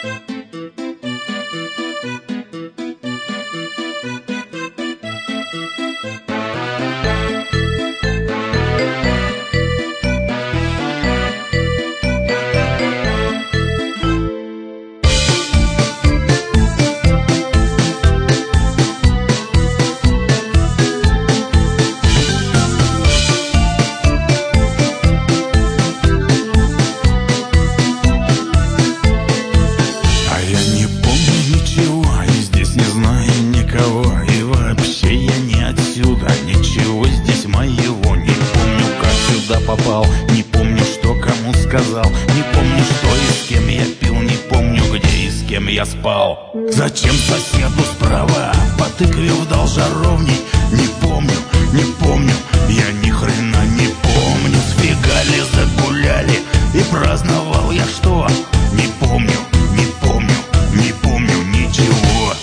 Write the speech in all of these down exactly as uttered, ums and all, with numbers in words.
Попал. Не помню, что кому сказал, не помню, что и с кем я пил, не помню, где и с кем я спал. Зачем соседу справа по тыкве вдал жаровней? Не помню, не помню, я ни хрена не помню. Сбегали, загуляли и праздновал я что? Не помню, не помню, не помню ничего.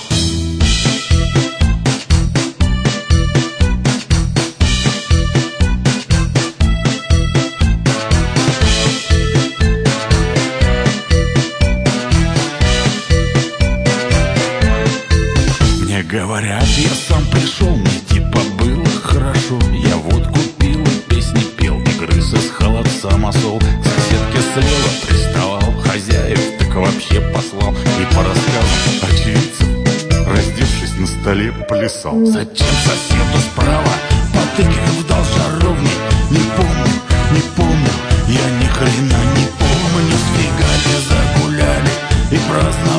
Говорят, я сам пришел, мне типа было хорошо. Я водку пил и песни пел, и грыз из холодца масол. Соседке слева приставал, хозяев так вообще послал. И по рассказам очевидцев, раздевшись на столе, плясал. Зачем соседу справа по тыкве вдал жаровней? Не помню, не помню, я ни хрена не помню. Сбегали, загуляли и праздновали